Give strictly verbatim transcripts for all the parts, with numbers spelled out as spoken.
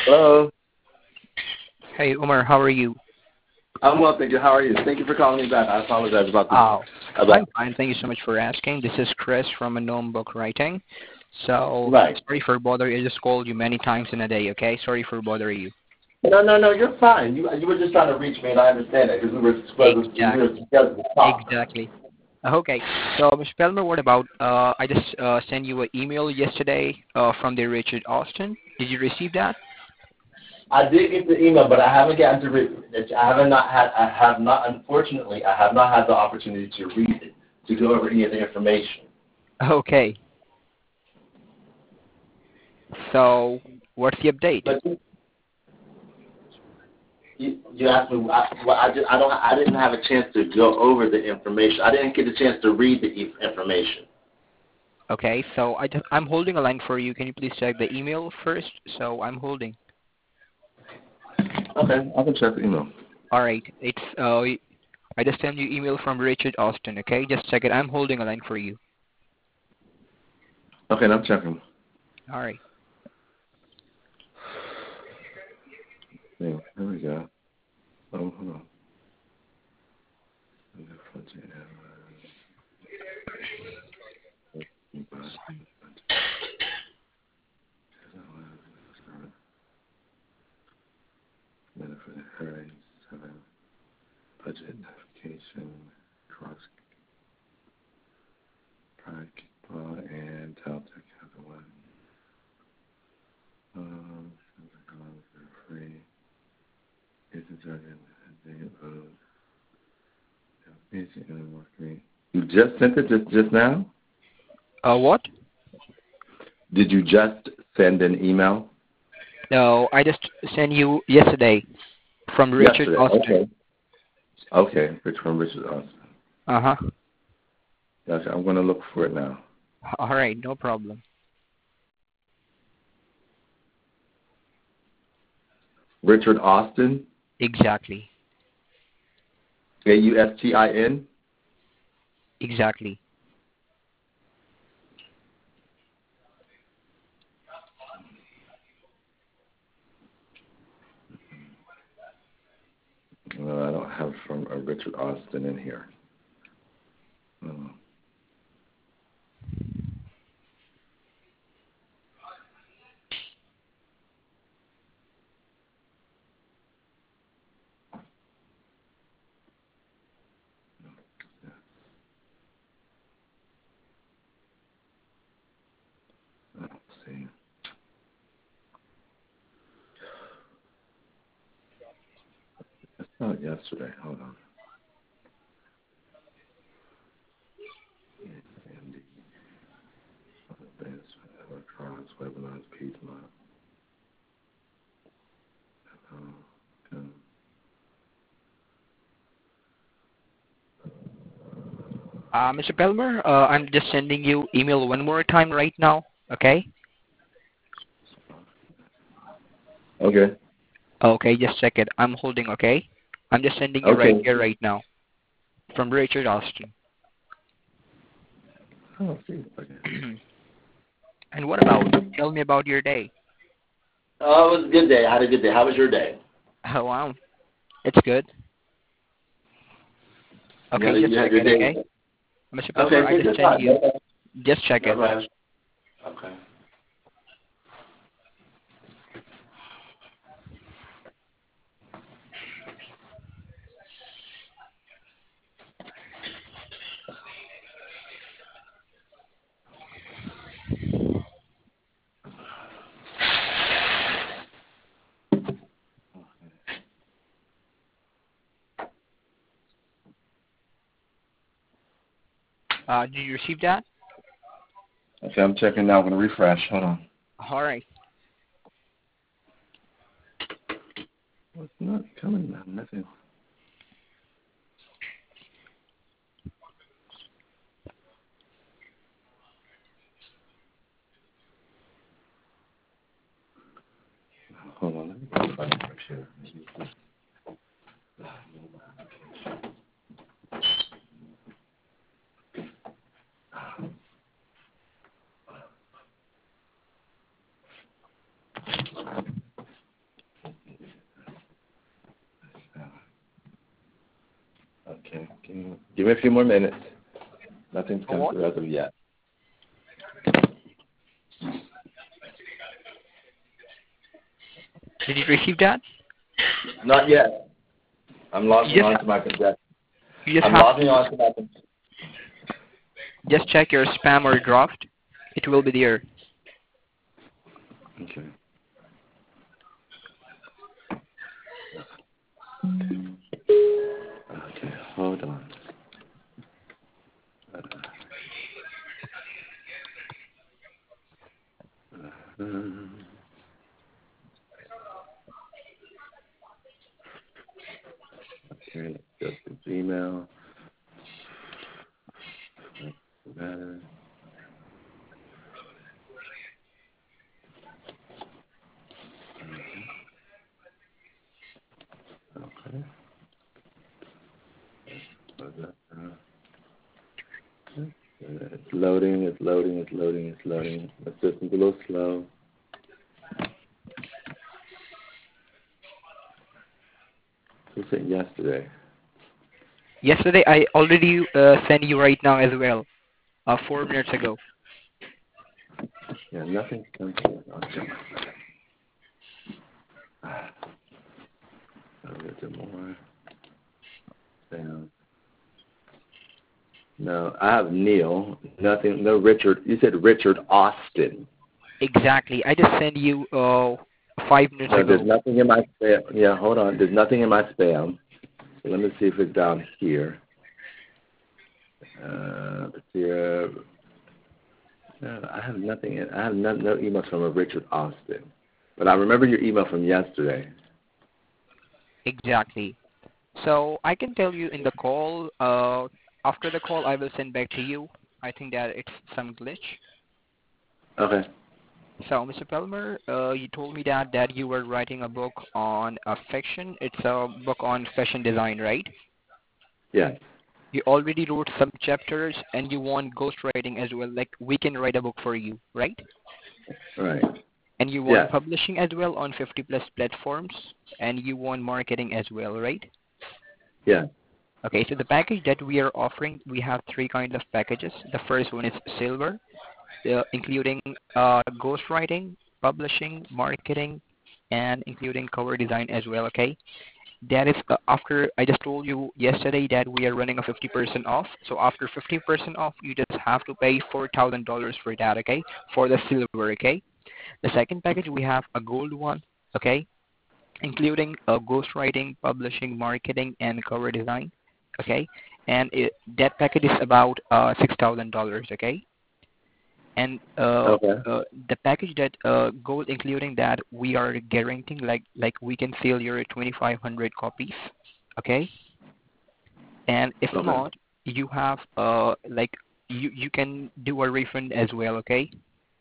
Hello. Hey, Umar, how are you? I'm well, thank you. How are you? Thank you for calling me back. I apologize about the Oh, about I'm fine. Thank you so much for asking. This is Chris from a Gnome Book Writing. So, right. sorry for bothering you. I just called you many times in a day, okay? Sorry for bothering you. No, no, no. You're fine. You you were just trying to reach me, and I understand that because we were supposed to, we were Exactly. scheduled to talk. Exactly. Okay. So, mister Pelmer, what about, uh, I just uh, sent you an email yesterday uh, from the Richard Austin. Did you receive that? I did get the email, but I haven't gotten to read it. I haven't not had. I have not. Unfortunately, I have not had the opportunity to read it to go over any of the information. Okay. So, what's the update? But you, you asked me. I, well, I, just, I don't. I didn't have a chance to go over the information. I didn't get a chance to read the e- information. Okay, so I just, I'm holding a line for you. Can you please check the email first? So, I'm holding. Okay, I can check the email. All right. It's uh, I just sent you email from Richard Austin. Okay, just check it. I'm holding a line for you. Okay, I'm checking. All right. Yeah, here we go. Oh, hold on. Budget notification, cross pride kickball, and Delta Capital One. Um, free. Is it jargon? They vote. You just sent it just just now? Uh, what? Did you just send an email? No, I just sent you yesterday from Richard Yesterday. Austin. Okay. Okay. Rich from Richard Austin. Uh huh. Gotcha. I'm gonna look for it now. All right, no problem. Richard Austin. Exactly. A U S T I N. Exactly. Uh, I don't have from uh, Richard Austin in here. Oh. Let's see. It's not yesterday. Hold on. Andy, advanced electronics, webinars, Piedmont. Oh, okay. Uh, mister Pelmer, uh, I'm just sending you email one more time right now. Okay. Okay. Okay, just check it. I'm holding. Okay. I'm just sending you right Okay. here right now from Richard Austin. Oh, see. Okay. And what about? Tell me about your day. Oh, it was a good day. I had a good day. How was your day? Oh wow, it's good. You had, Okay, a, just you had check your it. day. Okay, mister Pelmer, Okay, I take just your sent time. you. No rush. Just check No it. rush. Okay. Uh, did you receive that? Okay, I'm checking now. I'm gonna refresh. Hold on. All right. Well, it's not coming. Nothing. Hold on. Let me go back to my computer. Give me a few more minutes. Nothing's come What? through as of yet. Did you receive that? Not yet. I'm logging Yes. on to my computer. You just I'm have logging to on to my computer. just check your spam or draft. It will be there. Okay. Okay, hold on. Um, okay, let's go to Gmail. Matter. Okay. It's loading, it's loading, it's loading, it's loading. The system's a little slow. Who sent yesterday? Yesterday, I already uh, sent you right now as well, uh, four minutes ago. Yeah, nothing's come through. Okay. A little bit more. Down. No, I have Neil. Nothing. No Richard. You said Richard Austin. Exactly. I just sent you uh, five minutes No, ago. there's nothing in my spam. Yeah, hold on. There's nothing in my spam. So let me see if it's down here. Uh, let's see. Uh, no, I have nothing. In, I have no, no emails from a Richard Austin. But I remember your email from yesterday. Exactly. So I can tell you in the call, uh, after the call, I will send back to you. I think that it's some glitch. Okay. So, Mister Pelmer, uh, you told me that, that you were writing a book on uh, fiction. It's a book on fashion design, right? Yeah. You already wrote some chapters and you want ghostwriting as well. Like, we can write a book for you, right? Right. And you want Yeah. publishing as well on fifty plus platforms. And you want marketing as well, right? Yeah. Okay, so the package that we are offering, we have three kinds of packages. The first one is silver, uh, including uh, ghostwriting, publishing, marketing, and including cover design as well, okay? That is uh, after I just told you yesterday that we are running a fifty percent off. So after fifty percent off, you just have to pay four thousand dollars for that, okay? For the silver, okay? The second package, we have a gold one, okay? Including uh, ghostwriting, publishing, marketing, and cover design, okay? And it, that package is about uh, six thousand dollars, okay? And uh, Okay. uh, the package that uh, goes including that, we are guaranteeing like like we can sell your twenty-five hundred copies, okay? And if Okay. not, you have uh like you you can do a refund as well, okay?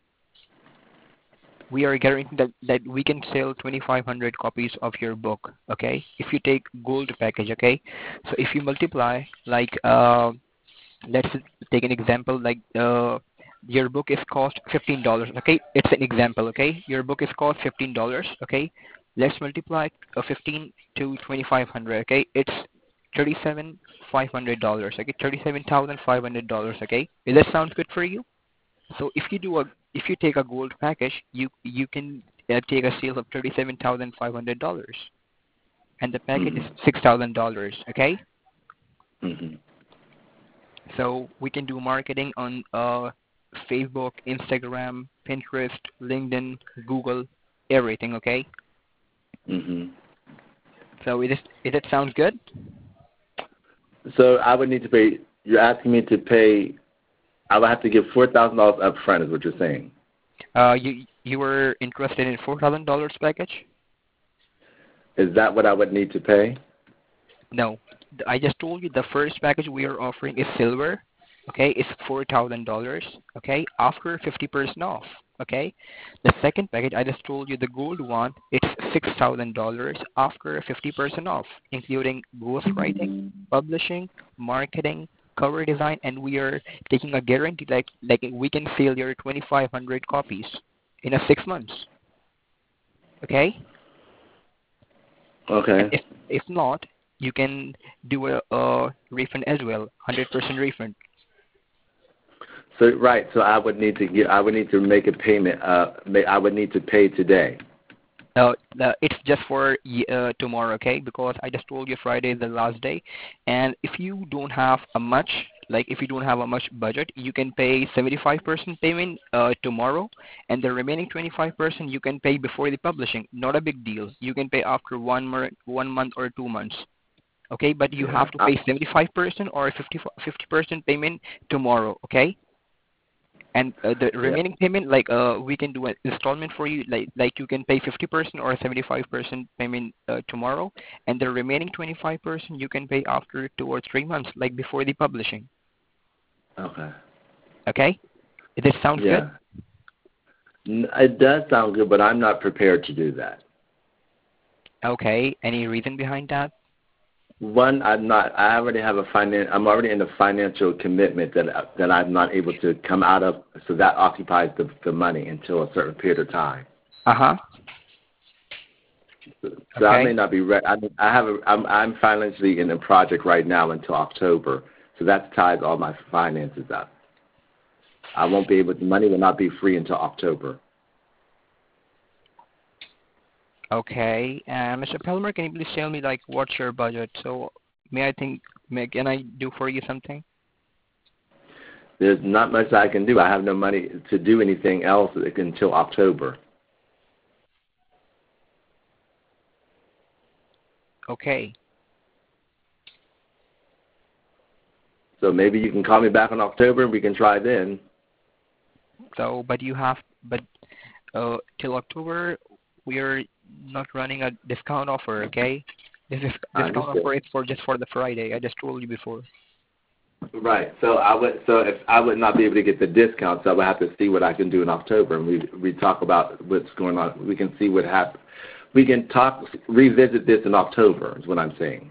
We are guaranteeing that, that we can sell twenty-five hundred copies of your book, okay? If you take gold package, okay? So if you multiply like uh, let's take an example like uh, your book is cost fifteen dollars, okay? It's an example, okay? Your book is cost fifteen dollars, okay? Let's multiply uh, fifteen to twenty-five hundred, okay? It's thirty-seven thousand five hundred dollars, okay? thirty-seven thousand five hundred dollars, okay? Does that sound good for you? So if you do a if you take a gold package, you you can uh, take a sale of thirty-seven thousand five hundred dollars, and the package is Mm-hmm. six thousand dollars, okay? Mm-hmm. So we can do marketing on uh, Facebook, Instagram, Pinterest, LinkedIn, Google, everything. Okay. Mm-hmm. So it is. It it sounds good. So I would need to pay. You're asking me to pay. I would have to give four thousand dollars up front, is what you're saying. Uh, you you were interested in four thousand dollars package? Is that what I would need to pay? No, I just told you the first package we are offering is silver. Okay, it's four thousand dollars. Okay, after fifty percent off. Okay, the second package I just told you the gold one. It's six thousand dollars after fifty percent off, including ghostwriting, publishing, marketing, cover design, and we are taking a guarantee like like we can sell your twenty-five hundred copies in a six months. Okay, and Okay. if if not, you can do a, a refund as well, one hundred percent refund. So right, so I would need to get, I would need to make a payment. Uh, ma- I would need to pay today. Uh, the, it's just for y- uh, tomorrow, okay? Because I just told you Friday is the last day, and if you don't have a much, like if you don't have a much budget, you can pay seventy-five percent payment uh, tomorrow, and the remaining twenty-five percent you can pay before the publishing. Not a big deal. You can pay after one mer- one month or two months, okay? But you Yeah. have to pay seventy-five percent or fifty percent payment tomorrow, okay? And uh, the Yeah. remaining payment, like uh, we can do an installment for you, like like you can pay fifty percent or seventy-five percent payment uh, tomorrow, and the remaining twenty-five percent you can pay after two or three months, like before the publishing. Okay. Okay, does this sound Yeah. N- It does sound good, but I'm not prepared to do that. good? Okay, any reason behind that? One, I'm not. I already have a finan- I'm already in a financial commitment that that I'm not able to come out of. So that occupies the the money until a certain period of time. Uh huh. So so I Okay. may not be ready. I, I have a. I'm I'm financially in a project right now until October. So that ties all my finances up. I won't be able. The money will not be free until October. Okay, uh, Mister Pelmer, can you please tell me like what's your budget? So may I think, may can I do for you something? There's not much I can do. I have no money to do anything else until October. Okay. So maybe you can call me back in October and we can try then. So, but you have, but uh, till October, we are not running a discount offer, okay? This is I discount understand. offer is for just for the Friday. I just told you before. Right. So I would. So if I would not be able to get the discount, so I would have to see what I can do in October, and we we talk about what's going on. We can see what happens. We can talk, revisit this in October. Is what I'm saying.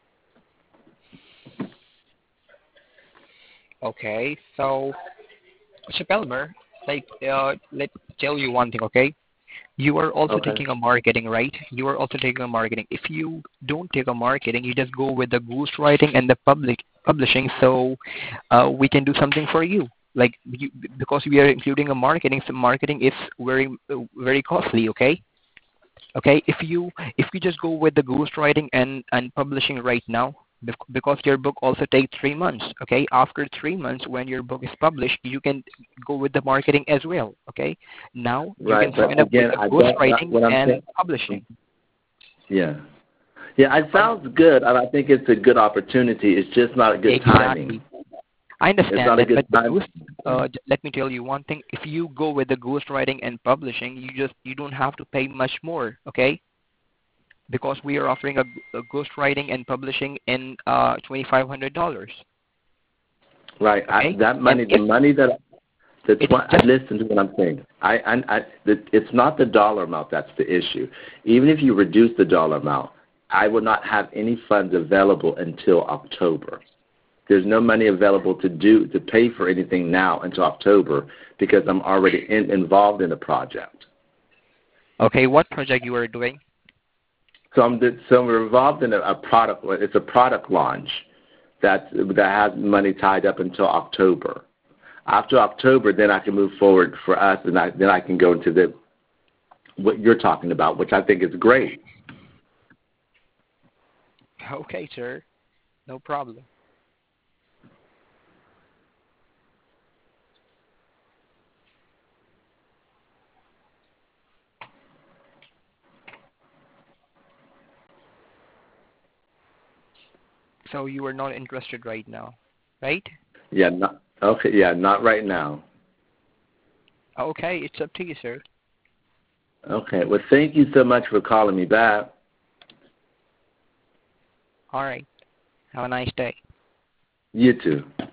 Okay, so Mister Pelmer, like, uh, let's tell you one thing, okay? You are also Okay. taking a marketing, right? You are also taking a marketing. If you don't take a marketing, you just go with the ghostwriting and the public publishing. So uh, we can do something for you. Like you, because we are including a marketing, so marketing is very uh, very costly. Okay, okay. If you if you just go with the ghostwriting and and publishing right now, bec- because your book also takes three months. Okay, after three months, when your book is published, you can go with the marketing as well. Okay, now you can Right. But sign up with again, the I don't. Not, ghostwriting what I'm and saying. publishing. Yeah. Yeah. It sounds good, and I think it's a good opportunity. It's just not a good timing. Exactly. I It's understand not a that, good but the time. ghost, uh, j- let me tell you one thing. If you go with the ghostwriting and publishing, you just you don't have to pay much more, okay? Because we are offering a, a ghostwriting and publishing in uh twenty-five hundred dollars, Right. I, okay? that And money. The if money that. The it's tw- just listen to what I'm saying. I, I, I, the, it's not the dollar amount that's the issue. Even if you reduce the dollar amount, I will not have any funds available until October. There's no money available to do to pay for anything now until October because I'm already in, involved in the project. okay. What project you are doing? So I'm the, so we're involved in a, a product. It's a product launch that that has money tied up until October. After October, then I can move forward for us, and I, then I can go into the what you're talking about, which I think is great. Okay, sir. No problem. So you are not interested right now, right? Yeah, not, okay, yeah, not right now. Okay, it's up to you, sir. Okay, well, thank you so much for calling me back. All right. Have a nice day. You too.